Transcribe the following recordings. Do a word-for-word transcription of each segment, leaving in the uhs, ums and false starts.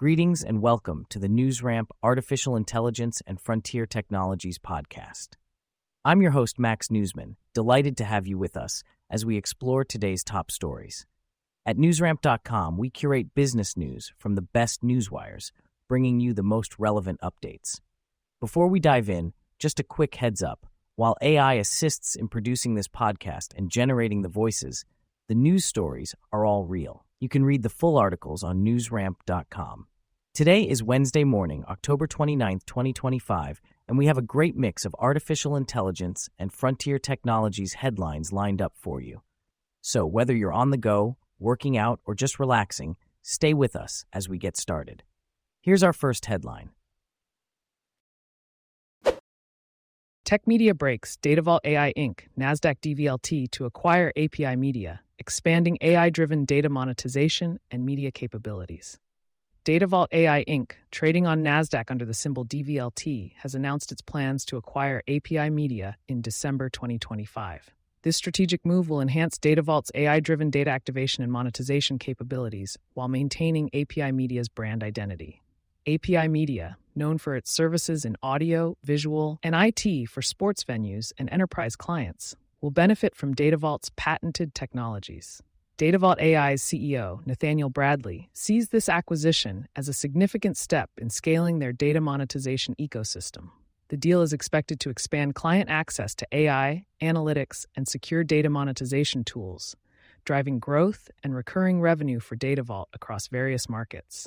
Greetings and welcome to the NewsRamp Artificial Intelligence and Frontier Technologies podcast. I'm your host, Max Newsman, delighted to have you with us as we explore today's top stories. At newsramp dot com, we curate business news from the best newswires, bringing you the most relevant updates. Before we dive in, just a quick heads up. While A I assists in producing this podcast and generating the voices, the news stories are all real. You can read the full articles on newsramp dot com. Today is Wednesday morning, October twenty-ninth, twenty twenty-five, and we have a great mix of artificial intelligence and frontier technologies headlines lined up for you. So whether you're on the go, working out, or just relaxing, stay with us as we get started. Here's our first headline. Tech Media breaks DataVault A I Incorporated, NASDAQ D V L T to acquire A P I Media, expanding A I-driven data monetization and media capabilities. DataVault A I Incorporated, trading on NASDAQ under the symbol D V L T, has announced its plans to acquire A P I Media in December twenty twenty-five. This strategic move will enhance DataVault's A I-driven data activation and monetization capabilities while maintaining A P I Media's brand identity. A P I Media, known for its services in audio, visual, and I T for sports venues and enterprise clients, will benefit from DataVault's patented technologies. DataVault A I's C E O, Nathaniel Bradley, sees this acquisition as a significant step in scaling their data monetization ecosystem. The deal is expected to expand client access to A I, analytics, and secure data monetization tools, driving growth and recurring revenue for DataVault across various markets.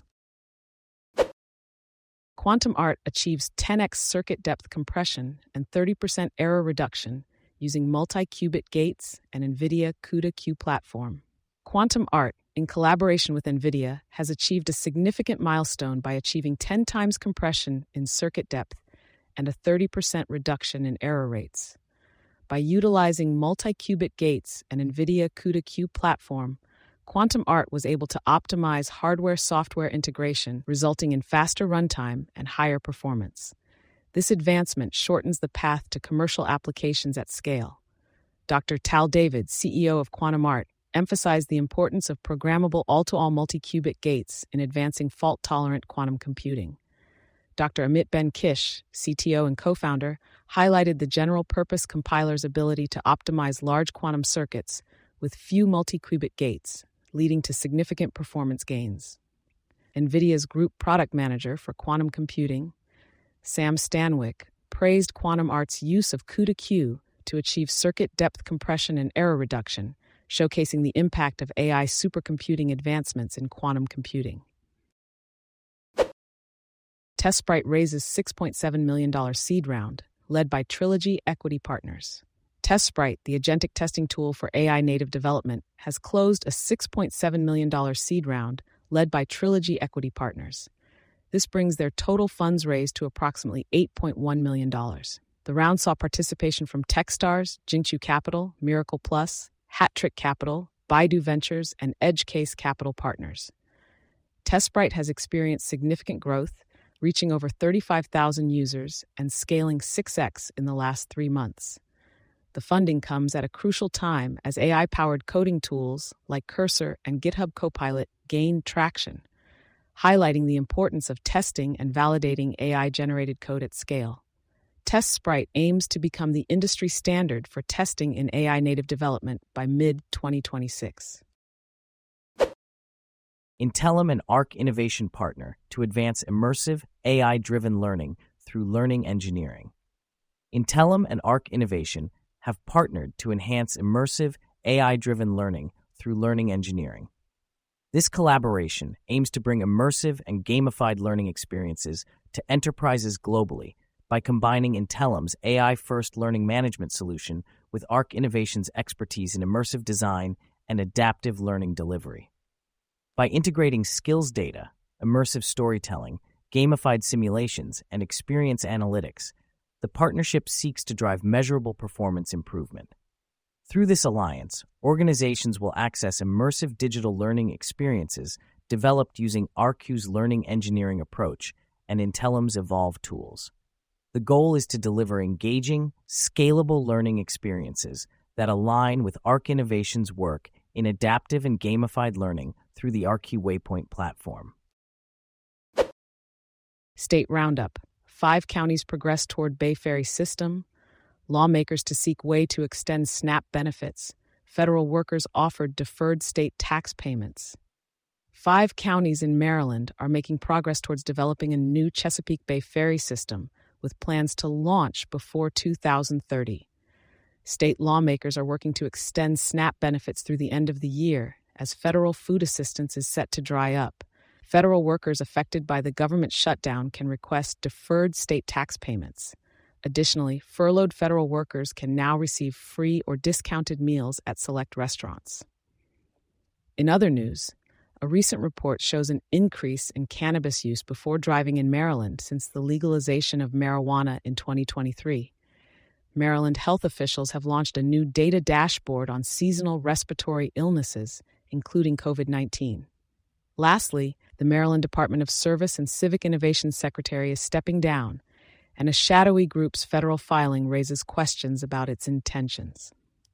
Quantum Art achieves ten x circuit depth compression and thirty percent error reduction using multi-qubit gates and NVIDIA CUDA-Q platform. Quantum Art, in collaboration with NVIDIA, has achieved a significant milestone by achieving ten times compression in circuit depth and a thirty percent reduction in error rates. By utilizing multi-qubit gates and NVIDIA CUDA-Q platform, Quantum Art was able to optimize hardware-software integration, resulting in faster runtime and higher performance. This advancement shortens the path to commercial applications at scale. Doctor Tal David, C E O of Quantum Art, emphasized the importance of programmable all-to-all multi-qubit gates in advancing fault-tolerant quantum computing. Doctor Amit Ben-Kish, C T O and co-founder, highlighted the general-purpose compiler's ability to optimize large quantum circuits with few multi-qubit gates, leading to significant performance gains. NVIDIA's group product manager for quantum computing, Sam Stanwyck, praised Quantum Art's use of CUDA-Q to achieve circuit depth compression and error reduction, showcasing the impact of A I supercomputing advancements in quantum computing. TestSprite raises six point seven million dollars seed round, led by Trilogy Equity Partners. TestSprite, the agentic testing tool for A I-native development, has closed a six point seven million dollars seed round, led by Trilogy Equity Partners. This brings their total funds raised to approximately eight point one million dollars. The round saw participation from Techstars, Jinchu Capital, Miracle Plus, Hattrick Capital, Baidu Ventures, and EdgeCase Capital Partners. TestSprite has experienced significant growth, reaching over thirty-five thousand users and scaling six x in the last three months. The funding comes at a crucial time as A I-powered coding tools like Cursor and GitHub Copilot gain traction, highlighting the importance of testing and validating A I-generated code at scale. TestSprite aims to become the industry standard for testing in A I-native development by mid twenty twenty-six. Intellum and Arc Innovation partner to advance immersive, A I-driven learning through learning engineering. Intellum and Arc Innovation have partnered to enhance immersive, A I-driven learning through learning engineering. This collaboration aims to bring immersive and gamified learning experiences to enterprises globally by combining Intellum's A I-first learning management solution with Arc Innovation's expertise in immersive design and adaptive learning delivery. By integrating skills data, immersive storytelling, gamified simulations, and experience analytics, the partnership seeks to drive measurable performance improvement. Through this alliance, organizations will access immersive digital learning experiences developed using A R Q's learning engineering approach and Intellum's Evolve tools. The goal is to deliver engaging, scalable learning experiences that align with Arc Innovation's work in adaptive and gamified learning through the A R Q Waypoint platform. State Roundup. Five counties progress toward Bay Ferry system. Lawmakers to seek way to extend SNAP benefits. Federal workers offered deferred state tax payments. Five counties in Maryland are making progress towards developing a new Chesapeake Bay Ferry system with plans to launch before two thousand thirty. State lawmakers are working to extend SNAP benefits through the end of the year as federal food assistance is set to dry up. Federal workers affected by the government shutdown can request deferred state tax payments. Additionally, furloughed federal workers can now receive free or discounted meals at select restaurants. In other news, a recent report shows an increase in cannabis use before driving in Maryland since the legalization of marijuana in twenty twenty-three. Maryland health officials have launched a new data dashboard on seasonal respiratory illnesses, including COVID nineteen. Lastly, the Maryland Department of Service and Civic Innovation Secretary is stepping down, and a shadowy group's federal filing raises questions about its intentions.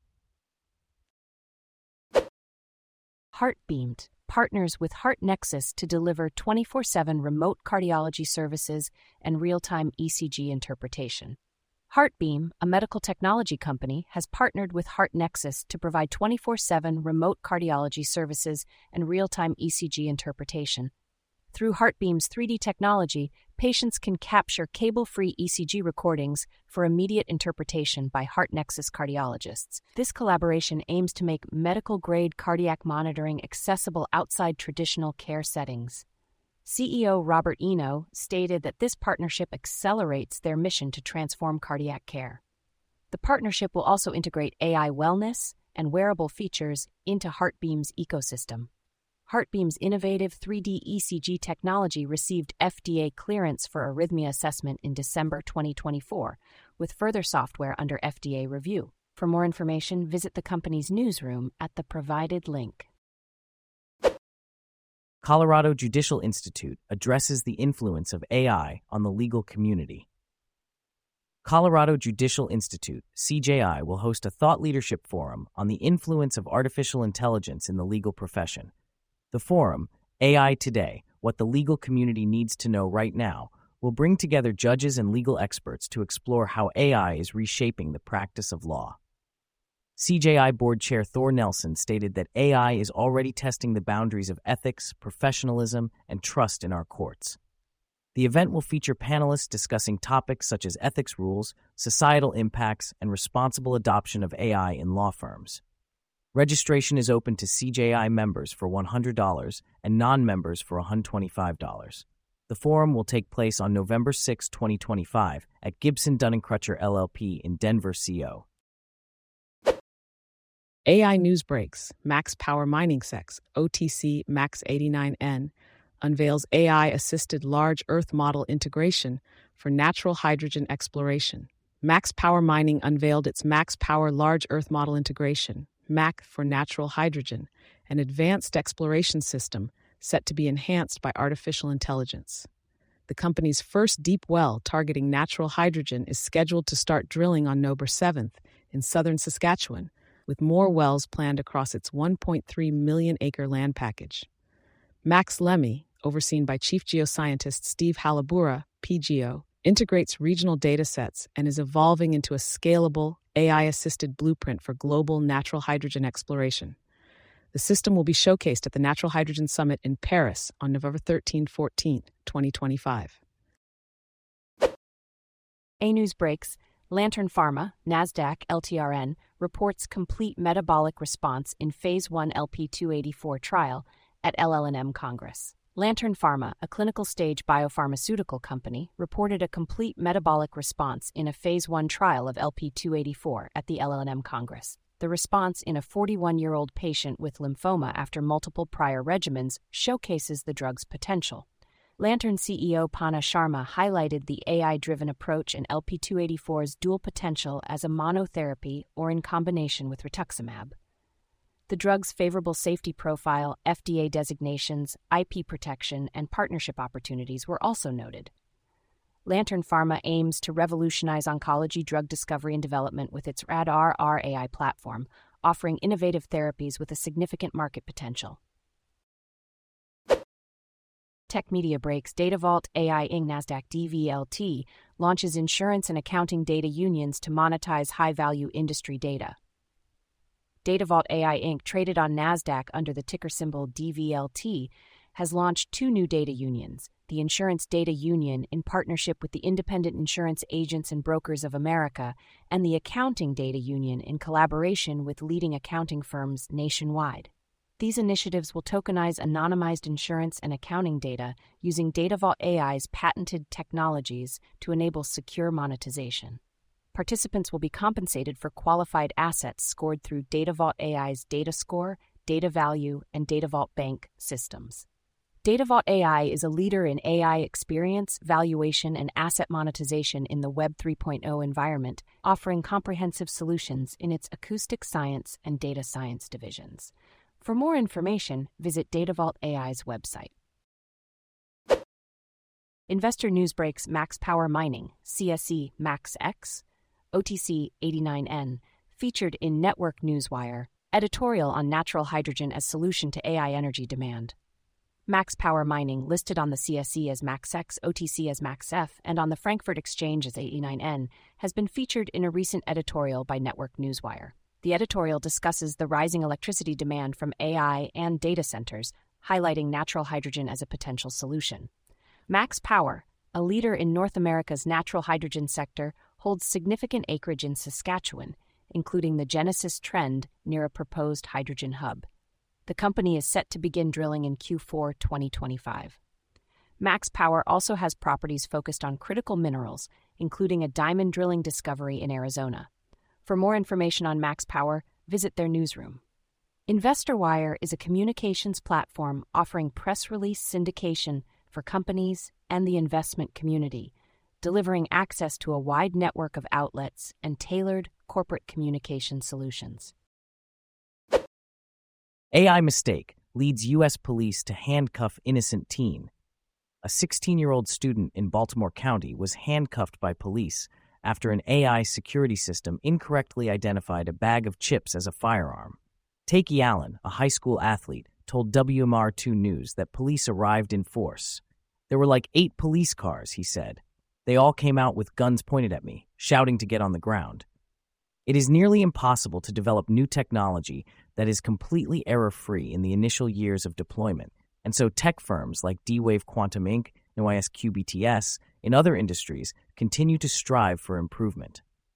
HeartBeamed partners with HeartNexus to deliver twenty-four seven remote cardiology services and real-time E C G interpretation. HeartBeam, a medical technology company, has partnered with HeartNexus to provide twenty-four seven remote cardiology services and real-time E C G interpretation. Through HeartBeam's three D technology, patients can capture cable-free E C G recordings for immediate interpretation by HeartNexus cardiologists. This collaboration aims to make medical-grade cardiac monitoring accessible outside traditional care settings. C E O Robert Eno stated that this partnership accelerates their mission to transform cardiac care. The partnership will also integrate A I wellness and wearable features into HeartBeam's ecosystem. HeartBeam's innovative three D E C G technology received F D A clearance for arrhythmia assessment in December twenty twenty-four, with further software under F D A review. For more information, visit the company's newsroom at the provided link. Colorado Judicial Institute addresses the influence of A I on the legal community. Colorado Judicial Institute, C J I, will host a thought leadership forum on the influence of artificial intelligence in the legal profession. The forum, A I Today, What the Legal Community Needs to Know Right Now, will bring together judges and legal experts to explore how A I is reshaping the practice of law. C J I Board Chair Thor Nelson stated that A I is already testing the boundaries of ethics, professionalism, and trust in our courts. The event will feature panelists discussing topics such as ethics rules, societal impacts, and responsible adoption of A I in law firms. Registration is open to C J I members for one hundred dollars and non-members for one hundred twenty-five dollars. The forum will take place on November sixth, twenty twenty-five at Gibson Dunn and Crutcher L L P in Denver, C O. A I News Breaks, Max Power Mining Sex, O T C Max eighty-nine N, unveils A I-assisted large Earth model integration for natural hydrogen exploration. Max Power Mining unveiled its Max Power Large Earth Model Integration, M A C for natural hydrogen, an advanced exploration system set to be enhanced by artificial intelligence. The company's first deep well targeting natural hydrogen is scheduled to start drilling on November seventh in southern Saskatchewan, with more wells planned across its one point three million acre land package. Max Lemmy, overseen by Chief Geoscientist Steve Halabura, P G O, integrates regional data sets and is evolving into a scalable, A I-assisted blueprint for global natural hydrogen exploration. The system will be showcased at the Natural Hydrogen Summit in Paris on November thirteenth to fourteenth, twenty twenty-five. A News Breaks, Lantern Pharma, NASDAQ L T R N, reports complete metabolic response in Phase one L P two eighty-four trial at L L N M Congress. Lantern Pharma, a clinical-stage biopharmaceutical company, reported a complete metabolic response in a Phase one trial of L P two eighty-four at the L L N M Congress. The response in a forty-one-year-old patient with lymphoma after multiple prior regimens showcases the drug's potential. Lantern C E O Panna Sharma highlighted the A I-driven approach in L P two eighty-four's dual potential as a monotherapy or in combination with rituximab. The drug's favorable safety profile, F D A designations, I P protection, and partnership opportunities were also noted. Lantern Pharma aims to revolutionize oncology drug discovery and development with its RAD-R A I platform, offering innovative therapies with a significant market potential. Tech Media Breaks, DataVault A I Incorporated. NASDAQ D V L T launches insurance and accounting data unions to monetize high-value industry data. DataVault A I Incorporated, traded on NASDAQ under the ticker symbol D V L T, has launched two new data unions, the Insurance Data Union in partnership with the Independent Insurance Agents and Brokers of America, and the Accounting Data Union in collaboration with leading accounting firms nationwide. These initiatives will tokenize anonymized insurance and accounting data using DataVault A I's patented technologies to enable secure monetization. Participants will be compensated for qualified assets scored through DataVault A I's DataScore, DataValue, and DataVault Bank systems. DataVault A I is a leader in A I experience, valuation, and asset monetization in the Web three point oh environment, offering comprehensive solutions in its acoustic science and data science divisions. For more information, visit DataVault A I's website. Investor News Breaks Max Power Mining, C S E MaxX, O T C eighty-nine N, featured in Network Newswire, editorial on natural hydrogen as solution to A I energy demand. Max Power Mining, listed on the C S E as MaxX, O T C as MaxF, and on the Frankfurt Exchange as eighty-nine N, has been featured in a recent editorial by Network Newswire. The editorial discusses the rising electricity demand from A I and data centers, highlighting natural hydrogen as a potential solution. Max Power, a leader in North America's natural hydrogen sector, holds significant acreage in Saskatchewan, including the Genesis Trend near a proposed hydrogen hub. The company is set to begin drilling in Q four twenty twenty-five. Max Power also has properties focused on critical minerals, including a diamond drilling discovery in Arizona. For more information on Max Power, visit their newsroom. InvestorWire is a communications platform offering press release syndication for companies and the investment community, delivering access to a wide network of outlets and tailored corporate communication solutions. A I mistake leads U S police to handcuff innocent teen. A sixteen-year-old student in Baltimore County was handcuffed by police after an A I security system incorrectly identified a bag of chips as a firearm. Takey Allen, a high school athlete, told W M R two News that police arrived in force. There were like eight police cars, he said. They all came out with guns pointed at me, shouting to get on the ground. It is nearly impossible to develop new technology that is completely error-free in the initial years of deployment, and so tech firms like D-Wave Quantum Incorporated, N Y S Q B T S, in other industries continue to strive for improvement.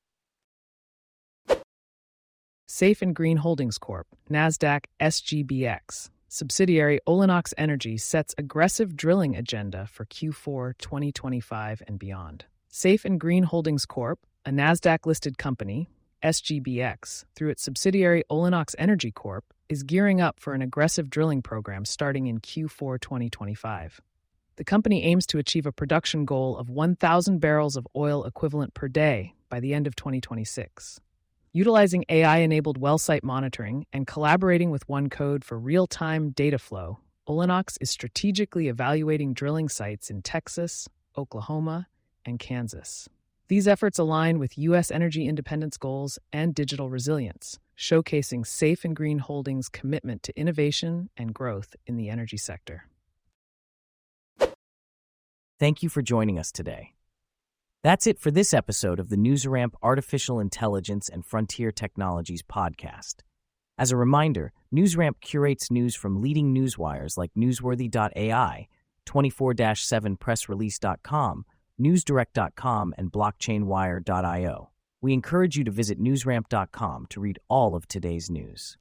Safe and Green Holdings Corp, NASDAQ S G B X, subsidiary Olenox Energy sets aggressive drilling agenda for Q four twenty twenty-five and beyond. Safe and Green Holdings Corp, a NASDAQ-listed company, S G B X, through its subsidiary Olenox Energy Corp, is gearing up for an aggressive drilling program starting in Q four twenty twenty-five. The company aims to achieve a production goal of one thousand barrels of oil equivalent per day by the end of twenty twenty-six. Utilizing A I-enabled well site monitoring and collaborating with OneCode for real-time data flow, Olenox is strategically evaluating drilling sites in Texas, Oklahoma, and Kansas. These efforts align with U S energy independence goals and digital resilience, showcasing Safe and Green Holdings' commitment to innovation and growth in the energy sector. Thank you for joining us today. That's it for this episode of the NewsRamp Artificial Intelligence and Frontier Technologies podcast. As a reminder, NewsRamp curates news from leading newswires like newsworthy dot A I, twenty-four seven press release dot com, newsdirect dot com, and blockchain wire dot io. We encourage you to visit newsramp dot com to read all of today's news.